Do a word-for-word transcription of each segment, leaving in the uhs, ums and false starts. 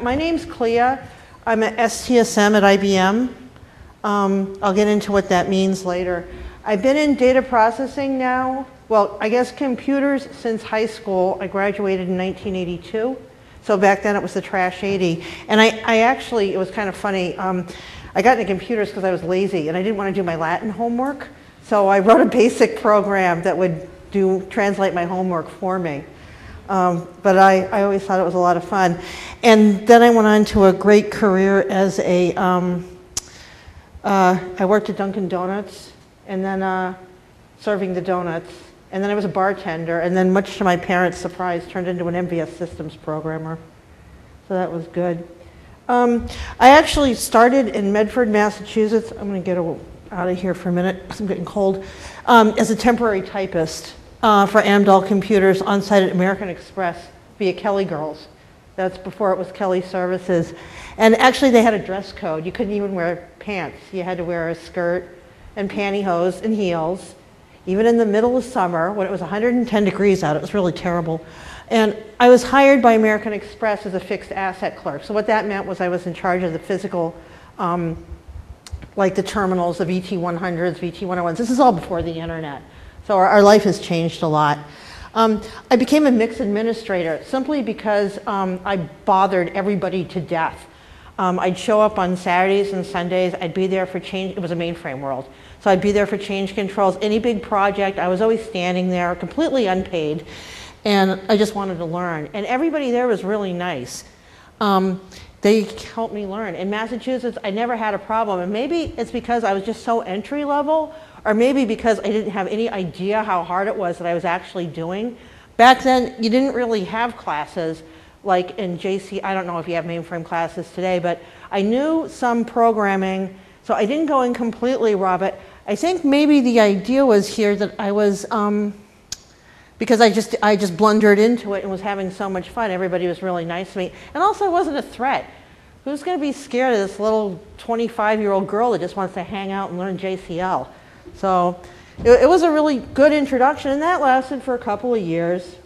my name's Clea. I'm at S T S M at I B M. Um, I'll get into what that means later. I've been in data processing now, well, I guess computers since high school. I graduated in nineteen eighty-two. So back then it was the trash eighty. And I, I actually, it was kind of funny. Um, I got into computers because I was lazy and I didn't want to do my Latin homework. So I wrote a basic program that would do translate my homework for me. Um, but I, I always thought it was a lot of fun. And then I went on to a great career as a, um, uh, I worked at Dunkin' Donuts and then uh, serving the donuts. And then I was a bartender, and then much to my parents' surprise, turned into an M V S systems programmer. So that was good. Um, I actually started in Medford, Massachusetts. I'm going to get out of here for a minute because I'm getting cold. Um, as a temporary typist uh, for Amdahl Computers on site at American Express via Kelly Girls. That's before it was Kelly Services. And actually they had a dress code. You couldn't even wear pants. You had to wear a skirt and pantyhose and heels. Even in the middle of summer, when it was one hundred ten degrees out, it was really terrible. And I was hired by American Express as a fixed asset clerk. So what that meant was I was in charge of the physical, um, like the terminals, the V T one hundreds, V T one oh ones. This is all before the internet. So our, our life has changed a lot. Um, I became a mix administrator simply because um, I bothered everybody to death. Um, I'd show up on Saturdays and Sundays. I'd be there for change. It was a mainframe world. So I'd be there for change controls, any big project. I was always standing there, completely unpaid, and I just wanted to learn. And everybody there was really nice. Um, they helped me learn. In Massachusetts, I never had a problem, and maybe it's because I was just so entry level, or maybe because I didn't have any idea how hard it was that I was actually doing. Back then, you didn't really have classes like in J C. I don't know if you have mainframe classes today, but I knew some programming, so I didn't go in completely raw, but I think maybe the idea was here that I was, um, because I just, I just blundered into it and was having so much fun. Everybody was really nice to me. And also it wasn't a threat. Who's going to be scared of this little twenty-five-year-old girl that just wants to hang out and learn J C L? So it, it was a really good introduction, and that lasted for a couple of years.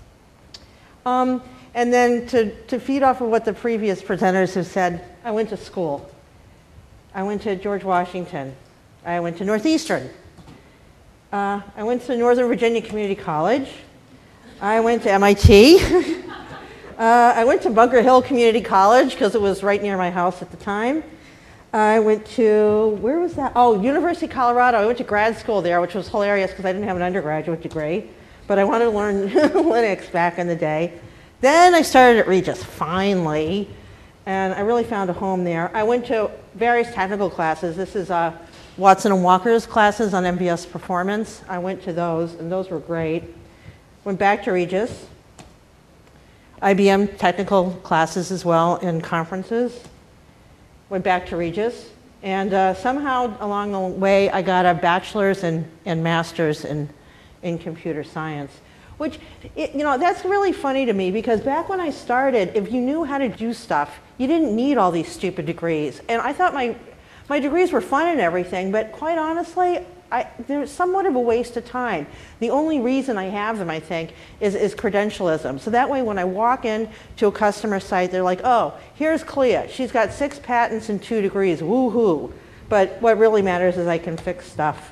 Um, and then to, to feed off of what the previous presenters have said, I went to school. I went to George Washington. I went to Northeastern. Uh, I went to Northern Virginia Community College. I went to M I T. uh, I went to Bunker Hill Community College because it was right near my house at the time. I went to, where was that? Oh, University of Colorado. I went to grad school there, which was hilarious because I didn't have an undergraduate degree, but I wanted to learn Linux back in the day. Then I started at Regis, finally, and I really found a home there. I went to various technical classes. This is uh, Watson and Walker's classes on M V S performance. I went to those, and those were great. Went back to Regis. I B M technical classes as well in conferences. Went back to Regis. And uh, somehow along the way, I got a bachelor's and, and master's in, in computer science. Which, it, you know, that's really funny to me because back when I started, if you knew how to do stuff, you didn't need all these stupid degrees. And I thought my My degrees were fun and everything, but quite honestly, I, they're somewhat of a waste of time. The only reason I have them, I think, is, is credentialism. So that way when I walk in to a customer site, they're like, oh, here's Clea. She's got six patents and two degrees, woohoo. But what really matters is I can fix stuff.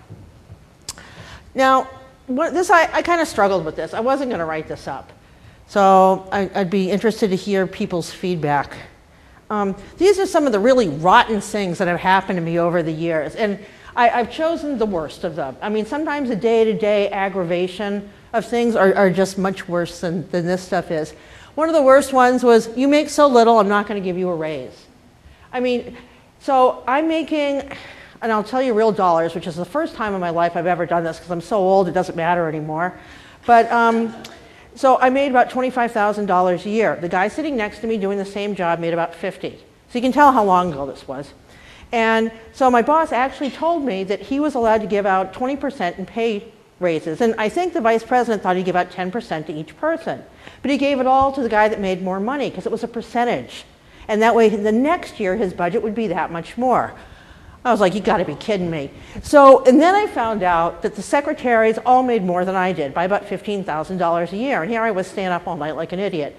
Now, what, this I, I kind of struggled with this. I wasn't going to write this up. So I, I'd be interested to hear people's feedback. Um, these are some of the really rotten things that have happened to me over the years, and I, I've chosen the worst of them. I mean, sometimes the day-to-day aggravation of things are, are just much worse than, than this stuff is. One of the worst ones was, you make so little, I'm not going to give you a raise. I mean, so I'm making, and I'll tell you real dollars, which is the first time in my life I've ever done this because I'm so old it doesn't matter anymore. But um, so I made about twenty-five thousand dollars a year. The guy sitting next to me doing the same job made about fifty. So you can tell how long ago this was. And so my boss actually told me that he was allowed to give out twenty percent in pay raises. And I think the vice president thought he'd give out ten percent to each person. But he gave it all to the guy that made more money because it was a percentage. And that way the next year his budget would be that much more. I was like, you gotta be kidding me. So, and then I found out that the secretaries all made more than I did by about fifteen thousand dollars a year. And here I was staying up all night like an idiot.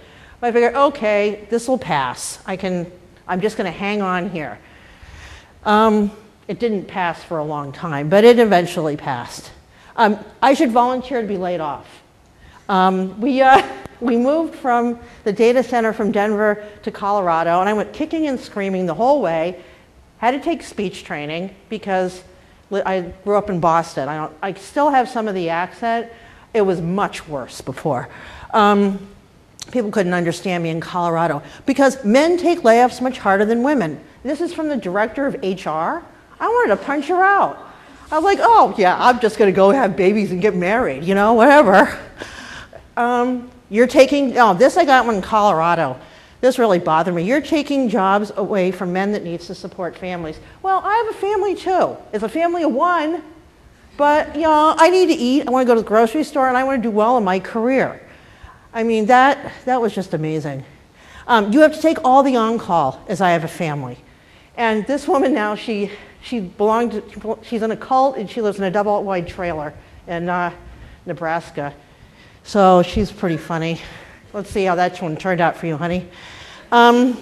I figured, okay, this will pass. I can, I'm just going to hang on here. Um, it didn't pass for a long time, but it eventually passed. Um, I should volunteer to be laid off. Um, we, uh, we moved from the data center from Denver to Colorado, and I went kicking and screaming the whole way. Had to take speech training because I grew up in Boston. I, don't, I still have some of the accent. It was much worse before. Um, people couldn't understand me in Colorado because men take layoffs much harder than women. This is from the director of H R. I wanted to punch her out. I was like, oh yeah, I'm just gonna go have babies and get married, you know, whatever. Um, you're taking, oh, this I got one in Colorado. This really bothered me. You're taking jobs away from men that needs to support families. Well, I have a family too. It's a family of one, but you know, I need to eat, I wanna go to the grocery store, and I wanna do well in my career. I mean, that, that was just amazing. Um, you have to take all the on-call, as I have a family. And this woman now, she, she belonged to, she's in a cult, and she lives in a double-wide trailer in uh, Nebraska. So she's pretty funny. Let's see how that one turned out for you, honey. Um,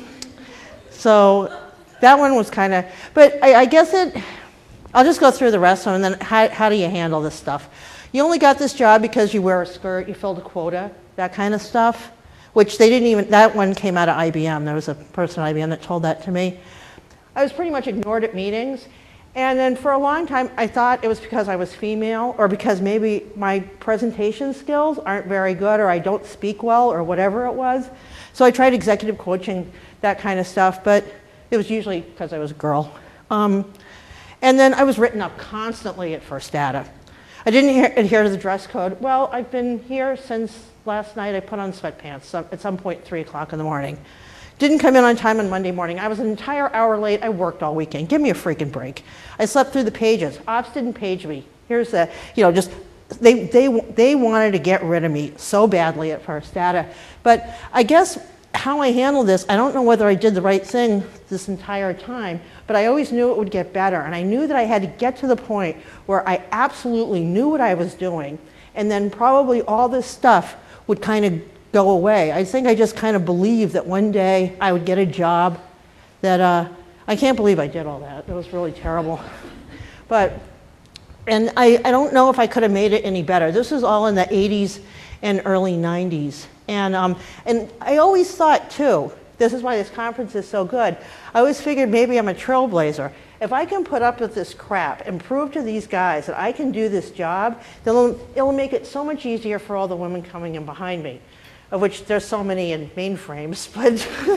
so that one was kind of, but I, I guess it, I'll just go through the rest of them, and then how, how do you handle this stuff? You only got this job because you wear a skirt, you filled a quota, that kind of stuff, which they didn't even, that one came out of I B M. There was a person at I B M that told that to me. I was pretty much ignored at meetings. And then for a long time, I thought it was because I was female or because maybe my presentation skills aren't very good or I don't speak well or whatever it was. So I tried executive coaching, that kind of stuff, but it was usually because I was a girl. Um, and then I was written up constantly at First Data. I didn't adhere to the dress code. Well, I've been here since last night. I put on sweatpants at some point, three o'clock in the morning. Didn't come in on time on Monday morning. I was an entire hour late. I worked all weekend. Give me a freaking break. I slept through the pages. Ops didn't page me. Here's the, you know, just, they, they, they wanted to get rid of me so badly at First Data. But I guess how I handled this, I don't know whether I did the right thing this entire time, but I always knew it would get better. And I knew that I had to get to the point where I absolutely knew what I was doing, and then probably all this stuff would kind of go away. I think I just kind of believed that one day I would get a job that, uh, I can't believe I did all that. It was really terrible. But, and I, I don't know if I could have made it any better. This was all in the eighties and early nineties. And, um, and I always thought too, this is why this conference is so good, I always figured maybe I'm a trailblazer. If I can put up with this crap and prove to these guys that I can do this job, then it'll, it'll make it so much easier for all the women coming in behind me, of which there's so many in mainframes, but,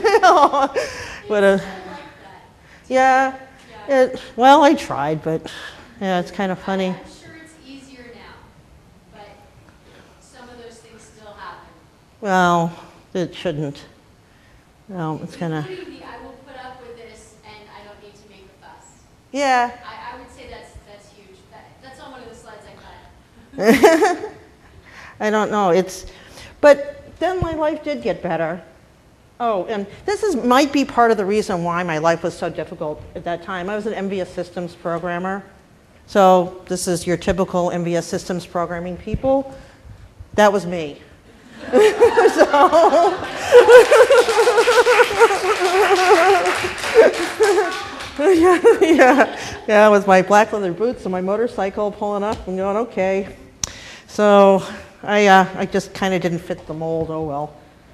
but uh, yeah, it, well, I tried, but yeah, it's kind of funny. I'm sure it's easier now, but some of those things still happen. Well, it shouldn't. No, it's kind of. Including the, I will put up with this and I don't need to make a fuss. Yeah. I, I would say that's, that's huge. That, that's on one of the slides I cut. I don't know, it's, but then my life did get better. Oh, and this is, might be part of the reason why my life was so difficult at that time. I was an M V S systems programmer. So this is your typical M V S systems programming people. That was me. so, yeah, yeah, yeah, with my black leather boots and my motorcycle pulling up and going, okay. So I, uh, I just kind of didn't fit the mold, oh well.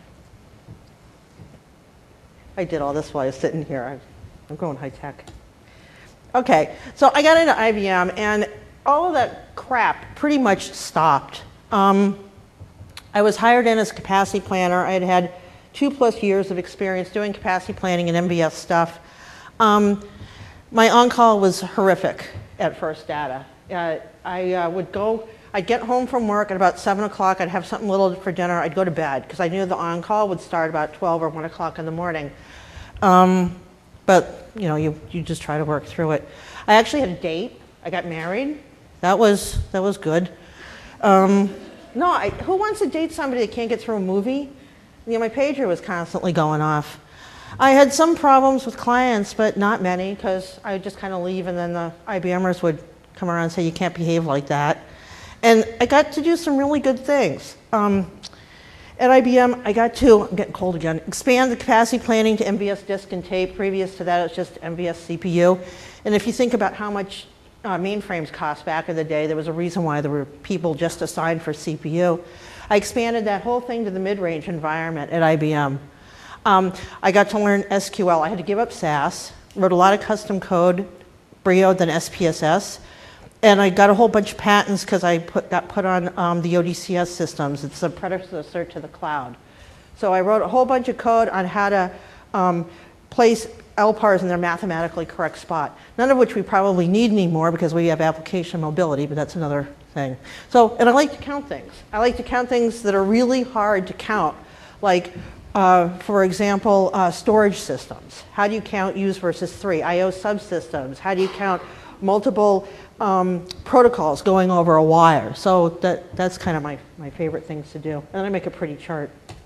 I did all this while I was sitting here. I, I'm going high tech. Okay, so I got into I B M and all of that crap pretty much stopped. Um, I was hired in as a capacity planner. I had had two plus years of experience doing capacity planning and M V S stuff. Um, my on-call was horrific at First Data. Uh, I uh, would go, I'd get home from work at about seven o'clock, I'd have something little for dinner, I'd go to bed, because I knew the on-call would start about twelve or one o'clock in the morning. Um, but, you know, you, you just try to work through it. I actually had a date. I got married. That was, that was good. Um, no, I, who wants to date somebody that can't get through a movie? You know, my pager was constantly going off. I had some problems with clients, but not many, because I would just kind of leave and then the IBMers would come around and say, you can't behave like that. And I got to do some really good things. Um, at I B M, I got to, I'm getting cold again, expand the capacity planning to M V S disk and tape. Previous to that, it was just M V S C P U. And if you think about how much uh, mainframes cost back in the day, there was a reason why there were people just assigned for C P U. I expanded that whole thing to the mid-range environment at I B M. Um, I got to learn S Q L. I had to give up S A S, wrote a lot of custom code, Brio, then S P S S. And I got a whole bunch of patents because I put, got put on um, the O D C S systems. It's the predecessor to the cloud. So I wrote a whole bunch of code on how to um, place L P A Rs in their mathematically correct spot. None of which we probably need anymore because we have application mobility, but that's another thing. So, and I like to count things. I like to count things that are really hard to count. Like, uh, for example, uh, storage systems. How do you count use versus three? I O subsystems. How do you count multiple um, protocols going over a wire? So that, that's kind of my, my favorite things to do. And then I make a pretty chart.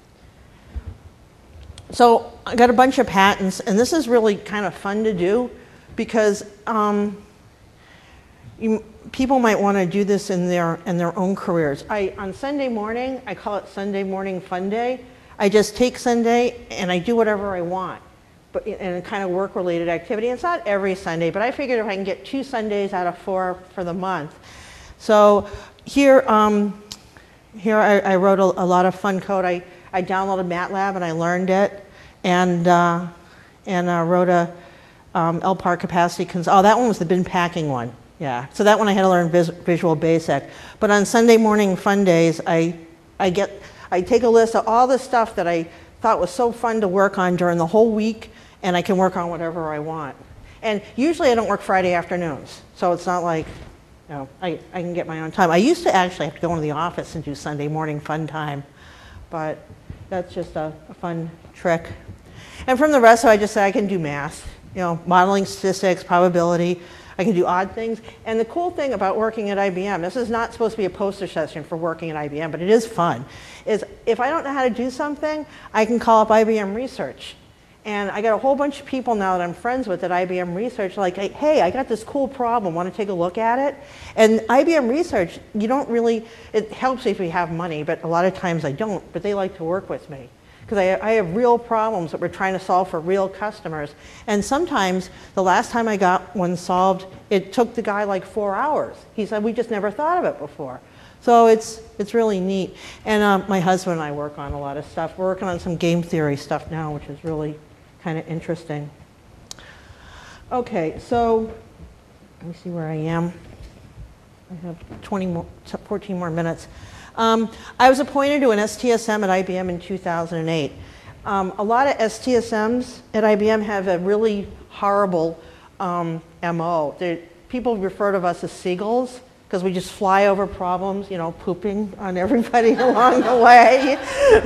So I got a bunch of patents, and this is really kind of fun to do because um, you, people might want to do this in their, in their own careers. I, on Sunday morning, I call it Sunday Morning Fun Day. I just take Sunday and I do whatever I want, but in a kind of work-related activity. It's not every Sunday, but I figured if I can get two Sundays out of four for the month. So here, um, here I, I wrote a, a lot of fun code. I, I downloaded MATLAB and I learned it, and uh, and uh, wrote a um, L P A R capacity cons. Oh, that one was the bin packing one. Yeah. So that one I had to learn vis Visual Basic. But on Sunday morning fun days, I I get I take a list of all the stuff that I thought was so fun to work on during the whole week, and I can work on whatever I want. And usually I don't work Friday afternoons, so it's not like, you know, I, I can get my own time. I used to actually have to go into the office and do Sunday morning fun time, but that's just a, a fun trick. And from the rest of it, I just say I can do math, you know, modeling statistics, probability. I can do odd things. And the cool thing about working at I B M, this is not supposed to be a poster session for working at I B M, but it is fun, is if I don't know how to do something, I can call up I B M Research. And I got a whole bunch of people now that I'm friends with at I B M Research, like, hey, I got this cool problem, want to take a look at it? And I B M Research, you don't really, it helps if we have money, but a lot of times I don't, but they like to work with me. Because I, I have real problems that we're trying to solve for real customers. And sometimes, the last time I got one solved, it took the guy like four hours. He said, we just never thought of it before. So it's, it's really neat. And uh, my husband and I work on a lot of stuff. We're working on some game theory stuff now, which is really kind of interesting. Okay, so let me see where I am. I have twenty more, fourteen more minutes. Um, I was appointed to an S T S M at I B M in two thousand eight. Um, a lot of S T S Ms at I B M have a really horrible um, M O. They're, people refer to us as seagulls because we just fly over problems, you know, pooping on everybody along the way.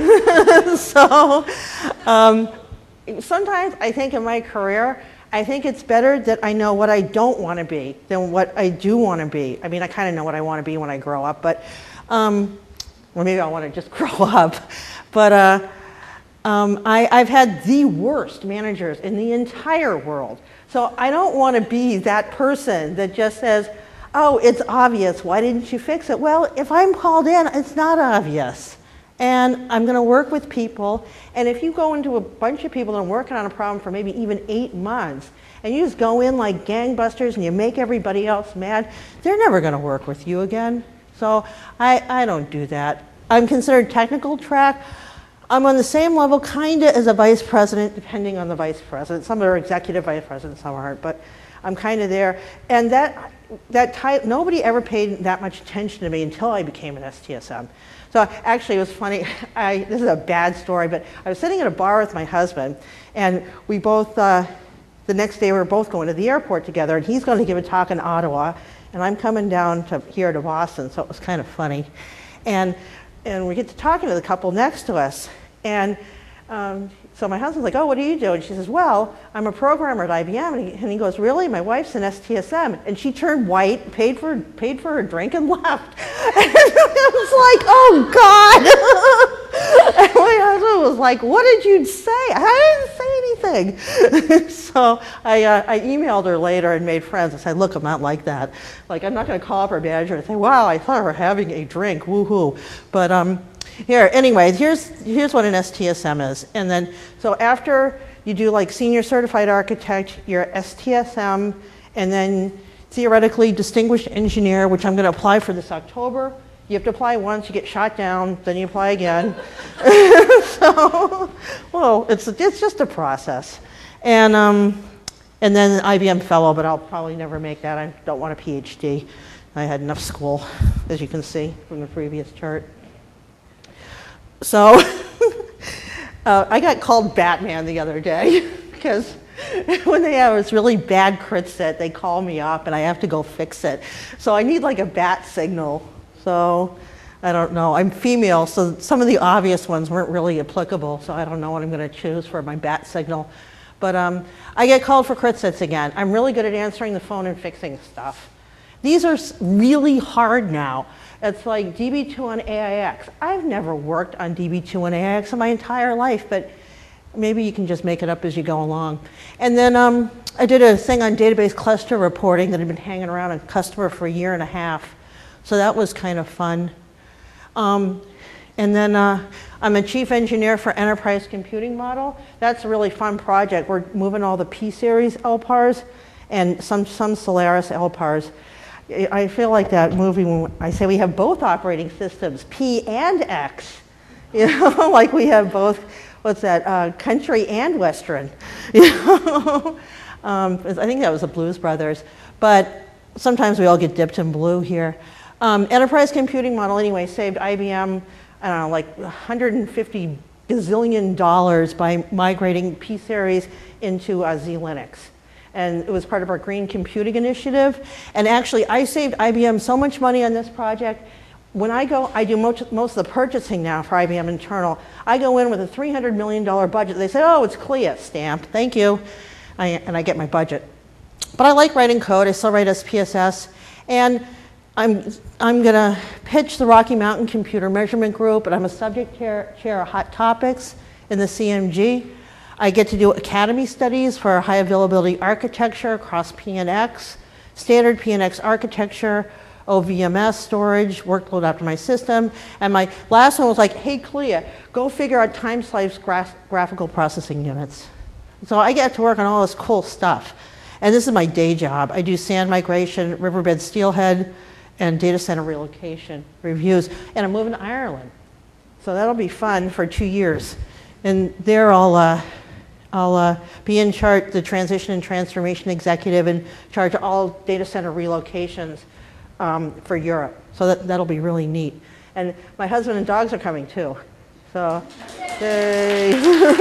So um, sometimes I think in my career, I think it's better that I know what I don't want to be than what I do want to be. I mean, I kind of know what I want to be when I grow up, but Um, or maybe I want to just grow up. But uh, um, I, I've had the worst managers in the entire world. So I don't want to be that person that just says, oh, it's obvious, why didn't you fix it? Well, if I'm called in, it's not obvious. And I'm going to work with people. And if you go into a bunch of people and are working on a problem for maybe even eight months, and you just go in like gangbusters and you make everybody else mad, they're never going to work with you again. So I, I don't do that. I'm considered technical track. I'm on the same level kind of as a vice president, depending on the vice president. Some are executive vice presidents, some aren't, but I'm kind of there. And that, that type, nobody ever paid that much attention to me until I became an S T S M. So actually it was funny, I, this is a bad story, but I was sitting at a bar with my husband, and we both, uh, the next day we were both going to the airport together, and he's going to give a talk in Ottawa, and I'm coming down to here to Boston, so it was kind of funny. And, and we get to talking to the couple next to us. And um, so my husband's like, oh, what do you do? And she says, well, I'm a programmer at I B M. And he, and he goes, really? My wife's an S T S M. And she turned white, paid for, paid for her drink, and left. And I was like, oh, God. And my husband was like, what did you say? I didn't say anything. So I, uh, I emailed her later and made friends. I said, look, I'm not like that. Like, I'm not going to call up her manager and say, wow, I thought we were having a drink, woohoo. But um, Here, anyway, here's, here's what an S T S M is. And then, so after you do like senior certified architect, you're S T S M, and then theoretically distinguished engineer, which I'm going to apply for this October. You have to apply once, you get shot down, then you apply again. So, well, it's, it's just a process. And, um, and then I B M fellow, but I'll probably never make that. I don't want a PhD. I had enough school, as you can see from the previous chart. So uh, I got called Batman the other day because when they have this really bad crit set, they call me up and I have to go fix it. So I need like a bat signal. So I don't know. I'm female, so some of the obvious ones weren't really applicable, so I don't know what I'm going to choose for my bat signal. But um, I get called for crit sets again. I'm really good at answering the phone and fixing stuff. These are really hard now. It's like D B two on A I X. I've never worked on D B two on A I X in my entire life, but maybe you can just make it up as you go along. And then um, I did a thing on database cluster reporting that had been hanging around a customer for a year and a half. So that was kind of fun. Um, and then uh, I'm a chief engineer for Enterprise Computing Model. That's a really fun project. We're moving all the P-series L P A Rs and some, some Solaris L P A Rs. I feel like that movie when I say we have both operating systems, P and X. You know, like we have both, what's that, uh, country and Western. You know? um, I think that was the Blues Brothers. But sometimes we all get dipped in blue here. Um, Enterprise Computing Model, anyway, saved I B M, I don't know, like one hundred fifty gazillion dollars by migrating P-series into uh, Z Linux. And it was part of our Green Computing Initiative. And actually, I saved I B M so much money on this project. When I go, I do most, most of the purchasing now for I B M internal. I go in with a three hundred million dollar budget. They say, oh, it's C L I A stamp, thank you. I, and I get my budget. But I like writing code. I still write S P S S. And I'm, I'm going to pitch the Rocky Mountain Computer Measurement Group, and I'm a subject chair, chair of Hot Topics in the C M G. I get to do academy studies for high availability architecture across P N X, standard P N X architecture, O V M S storage, workload optimized system. And my last one was like, hey, C L I A, go figure out time slice graph graphical processing units. So I get to work on all this cool stuff. And this is my day job. I do sand migration, riverbed steelhead, and data center relocation reviews. And I'm moving to Ireland. So that'll be fun for two years. And there I'll, uh, I'll uh, be in charge, the transition and transformation executive, in charge of all data center relocations um, for Europe. So that, that'll be really neat. And my husband and dogs are coming too. So, yay.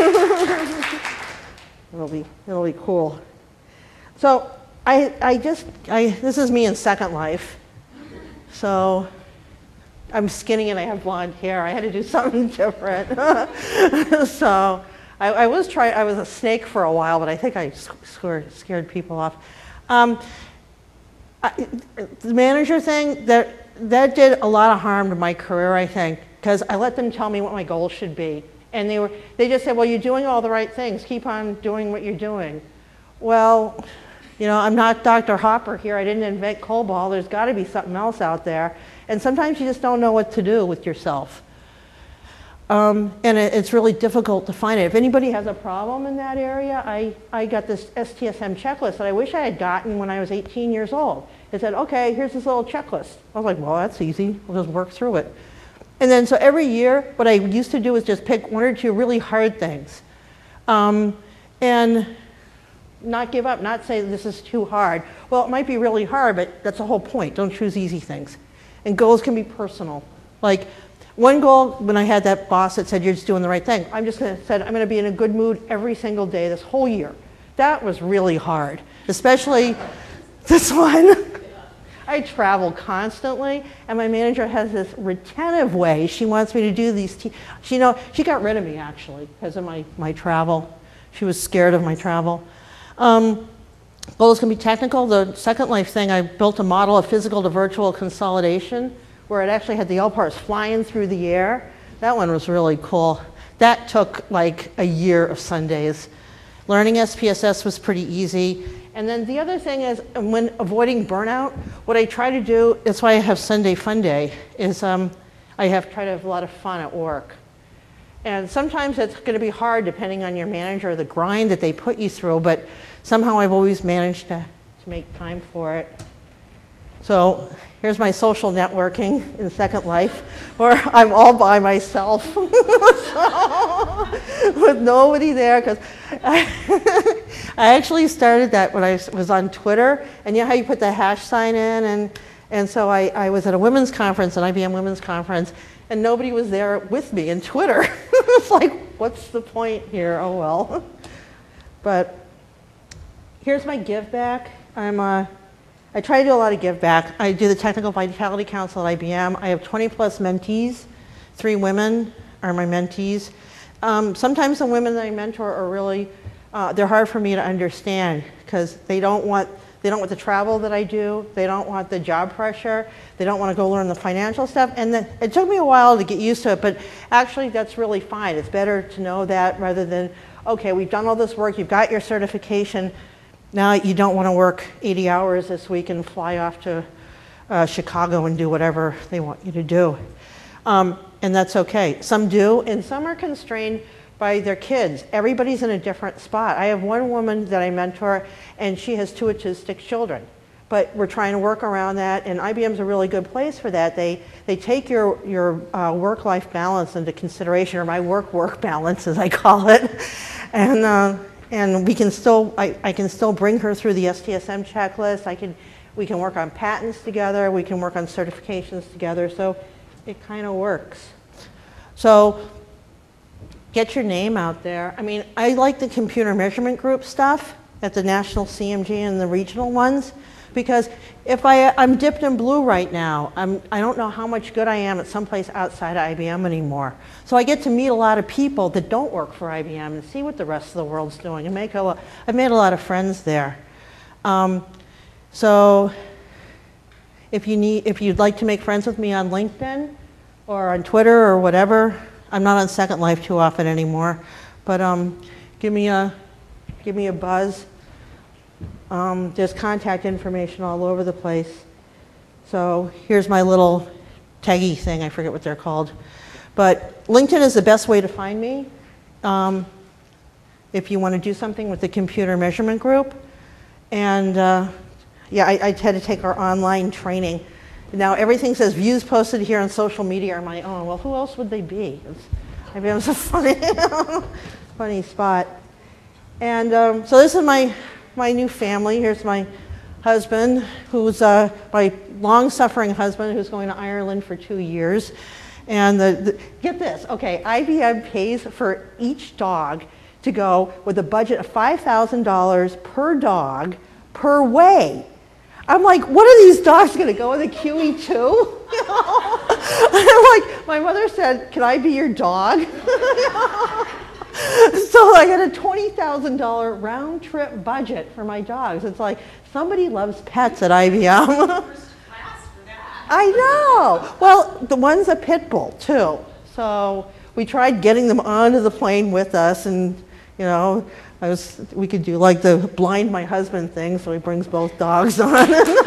it'll be, it'll be cool. So I, I just, I, this is me in Second Life. So I'm skinny and I have blonde hair. I had to do something different. So I, I was trying, I was a snake for a while, but I think I scared, scared people off. Um, I, the manager thing, that, that did a lot of harm to my career, I think, because I let them tell me what my goals should be. And they, were, they just said, well, you're doing all the right things. Keep on doing what you're doing. Well, you know, I'm not Doctor Hopper here. I didn't invent COBOL. There's got to be something else out there. And sometimes you just don't know what to do with yourself. Um, and it, it's really difficult to find it. If anybody has a problem in that area, I, I got this S T S M checklist that I wish I had gotten when I was eighteen years old. It said, okay, here's this little checklist. I was like, well, that's easy. We'll just work through it. And then so every year, what I used to do is just pick one or two really hard things. Um, and not give up, not say this is too hard. Well, it might be really hard, but that's the whole point. Don't choose easy things. And goals can be personal. Like one goal, when I had that boss that said you're just doing the right thing, I'm just gonna said I'm gonna be in a good mood every single day this whole year. That was really hard, especially this one. I travel constantly, and my manager has this retentive way. She wants me to do these. T she know she got rid of me actually because of my my travel. She was scared of my travel. Um, goals can be technical. The Second Life thing, I built a model of physical to virtual consolidation where it actually had the L P A Rs flying through the air. That one was really cool. That took like a year of Sundays. Learning S P S S was pretty easy. And then the other thing is, when avoiding burnout, what I try to do, that's why I have Sunday Fun Day, is um, I have tried to have a lot of fun at work. And sometimes it's going to be hard depending on your manager, the grind that they put you through, but somehow I've always managed to, to make time for it. So here's my social networking in Second Life, where I'm all by myself so, with nobody there. Because I, I actually started that when I was on Twitter, and you know how you put the hash sign in, and and so I, I was at a women's conference, an I B M women's conference, and nobody was there with me in Twitter. It's like, what's the point here? Oh well. But here's my give back. I'm a I try to do a lot of give back. I do the Technical Vitality Council at I B M. I have twenty plus mentees. Three women are my mentees. Um, sometimes the women that I mentor are really, uh, they're hard for me to understand because they don't want, they don't want the travel that I do. They don't want the job pressure. They don't want to go learn the financial stuff. And then it took me a while to get used to it, but actually that's really fine. It's better to know that rather than, okay, we've done all this work, you've got your certification, now you don't want to work eighty hours this week and fly off to uh, Chicago and do whatever they want you to do. Um, and that's okay. Some do, and some are constrained by their kids. Everybody's in a different spot. I have one woman that I mentor, and she has two autistic children. But we're trying to work around that, and I B M's a really good place for that. They, they take your, your uh, work-life balance into consideration, or my work-work balance, as I call it. And, uh, And we can still, I, I can still bring her through the S T S M checklist. I can, we can work on patents together. We can work on certifications together. So it kind of works. So get your name out there. I mean, I like the computer measurement group stuff at the national C M G and the regional ones, because if I, I'm dipped in blue right now, I'm, I don't know how much good I am at someplace outside of I B M anymore. So I get to meet a lot of people that don't work for I B M and see what the rest of the world's doing and make a lot, I've made a lot of friends there. Um, so if you need, if you'd like to make friends with me on LinkedIn or on Twitter or whatever, I'm not on Second Life too often anymore, but um, give me a, give me a buzz. Um, there's contact information all over the place. So here's my little taggy thing. I forget what they're called. But LinkedIn is the best way to find me um, if you want to do something with the computer measurement group. And uh, yeah, I, I had to take our online training. Now everything says views posted here on social media are my own. Well, who else would they be? It's, I mean, it's a funny, funny spot. And um, so this is my my new family. Here's my husband, who's uh, my long-suffering husband, who's going to Ireland for two years. And the, the, get this, okay, I B M pays for each dog to go with a budget of five thousand dollars per dog per way. I'm like, what are these dogs going to go with a Q E two? You know? I'm like, my mother said, can I be your dog? So I got a twenty thousand dollar round trip budget for my dogs. It's like, somebody loves pets at I B M. I know. Well, the one's a pit bull too. So we tried getting them onto the plane with us, and you know, I was, we could do like the blind my husband thing, so he brings both dogs on.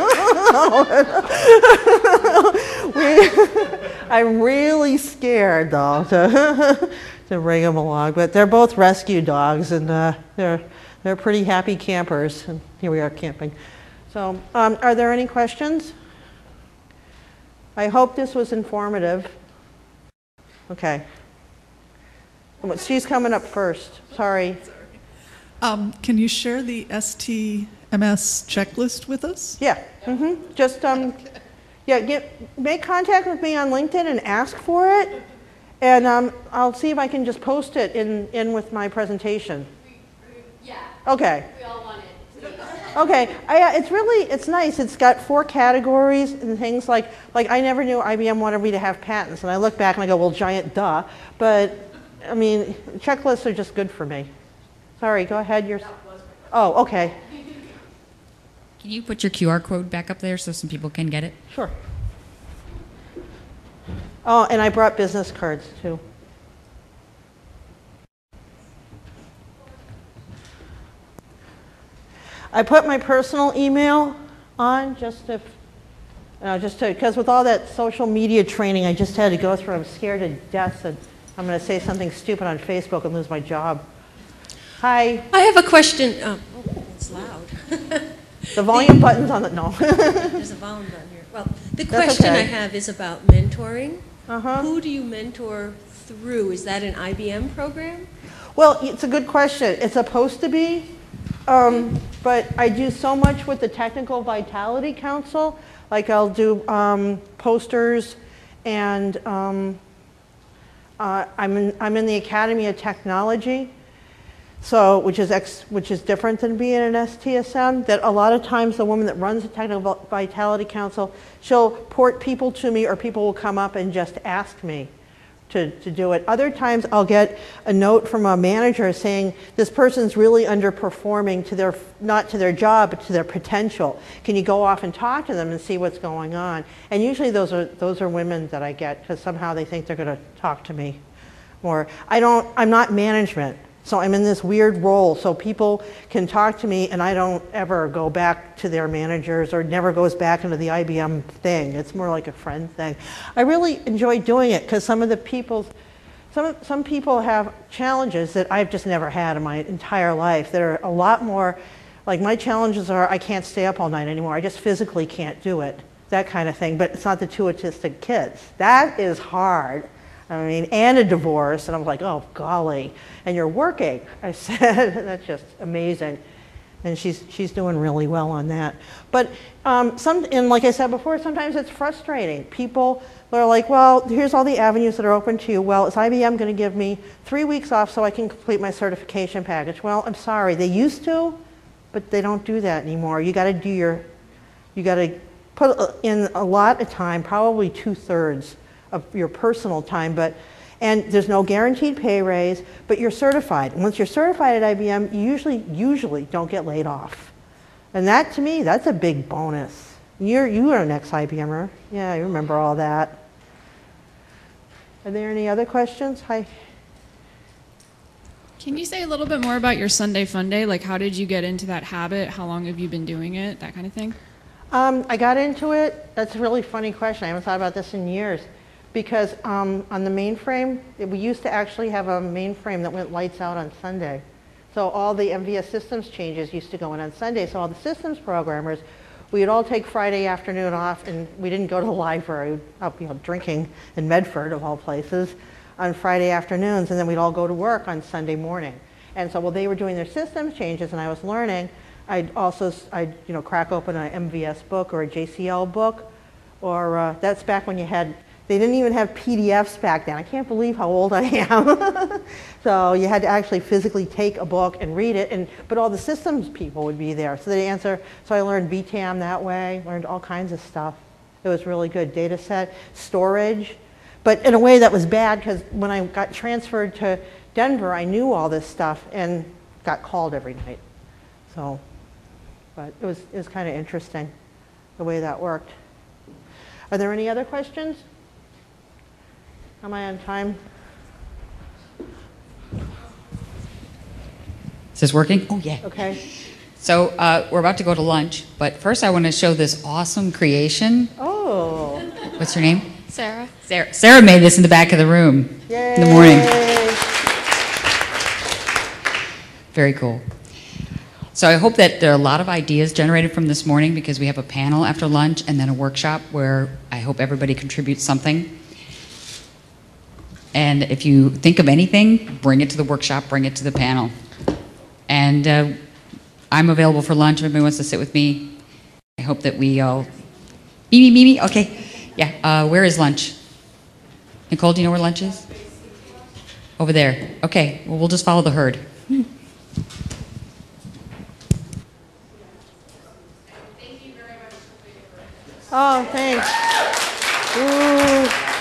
we, I'm really scared though to, to bring them along, but they're both rescue dogs, and uh, they're they're pretty happy campers. And here we are camping. So, um, are there any questions? I hope this was informative. Okay. She's coming up first. Sorry. Um, can you share the S T M S checklist with us? Yeah. Mm-hmm. Just um, yeah. Get make contact with me on LinkedIn and ask for it, and um, I'll see if I can just post it in in with my presentation. We, we, yeah. Okay. We all want it. Please. Okay, I, it's really, it's nice. It's got four categories and things like, like I never knew I B M wanted me to have patents. And I look back and I go, well, giant duh. But, I mean, checklists are just good for me. Sorry, go ahead. You're, oh, okay. Can you put your Q R code back up there so some people can get it? Sure. Oh, and I brought business cards, too. I put my personal email on just if Uh, just to, because with all that social media training I just had to go through, I'm scared to death that I'm going to say something stupid on Facebook and lose my job. Hi. I have a question. Oh, oh, it's loud. The volume button's on the, no. There's a volume button here. Well, the That's question okay. I have is about mentoring. Uh-huh. Who do you mentor through? Is that an I B M program? Well, it's a good question. It's supposed to be, um, but I do so much with the Technical Vitality Council. Like I'll do um, posters, and um, uh, I'm in I'm in the Academy of Technology, so which is ex, which is different than being an S T S M. That a lot of times the woman that runs the Technical Vitality Council, she'll port people to me, or people will come up and just ask me to, to do it. Other times I'll get a note from a manager saying this person's really underperforming to their, not to their job, but to their potential. Can you go off and talk to them and see what's going on? And usually those are, those are women that I get because somehow they think they're going to talk to me. Or I don't, I'm not management. So I'm in this weird role, so people can talk to me and I don't ever go back to their managers, or never goes back into the I B M thing. It's more like a friend thing. I really enjoy doing it because some of the people, some, some people have challenges that I've just never had in my entire life that are a lot more, like my challenges are I can't stay up all night anymore. I just physically can't do it, that kind of thing. But it's not the two autistic kids. That is hard. I mean, and a divorce, and I'm like, oh, golly, and you're working. I said, that's just amazing. And she's, she's doing really well on that. But, um, some, and like I said before, sometimes it's frustrating. People are like, well, here's all the avenues that are open to you. Well, is I B M going to give me three weeks off so I can complete my certification package? Well, I'm sorry, they used to, but they don't do that anymore. You got to do your, you got to put in a lot of time, probably two-thirds of your personal time, but and there's no guaranteed pay raise, but you're certified. And once you're certified at I B M, you usually usually don't get laid off. And that, to me, that's a big bonus. You're you are an ex-I B M er. Yeah, you remember all that. Are there any other questions? Hi. Can you say a little bit more about your Sunday Fun Day? Like, how did you get into that habit? How long have you been doing it? That kind of thing? Um, I got into it. That's a really funny question. I haven't thought about this in years. Because um, on the mainframe, we used to actually have a mainframe that went lights out on Sunday. So all the M V S systems changes used to go in on Sunday. So all the systems programmers, we would all take Friday afternoon off, and we didn't go to the library, up, you know, drinking in Medford of all places, on Friday afternoons, and then we'd all go to work on Sunday morning. And so while they were doing their systems changes and I was learning, I'd also, I'd you know, crack open an M V S book or a J C L book, or uh, that's back when you had, they didn't even have P D Fs back then. I can't believe how old I am. So you had to actually physically take a book and read it, and but all the systems people would be there. So they answer. So I learned B TAM that way, learned all kinds of stuff. It was really good. Data set, storage, but in a way that was bad because when I got transferred to Denver, I knew all this stuff and got called every night. So, but it was, it was kind of interesting the way that worked. Are there any other questions? Am I on time? Is this working? Oh, yeah. Okay. So uh, we're about to go to lunch, but first I want to show this awesome creation. Oh. What's your name? Sarah. Sarah. Sarah made this in the back of the room Yay. in the morning. Very cool. So I hope that there are a lot of ideas generated from this morning because we have a panel after lunch and then a workshop where I hope everybody contributes something. And if you think of anything, bring it to the workshop, bring it to the panel. And uh, I'm available for lunch if anybody wants to sit with me. I hope that we all... Me, me, me, me? Okay. Yeah. Uh, where is lunch? Nicole, do you know where lunch is? Over there. Okay. Well, we'll just follow the herd. Oh, thanks. Ooh.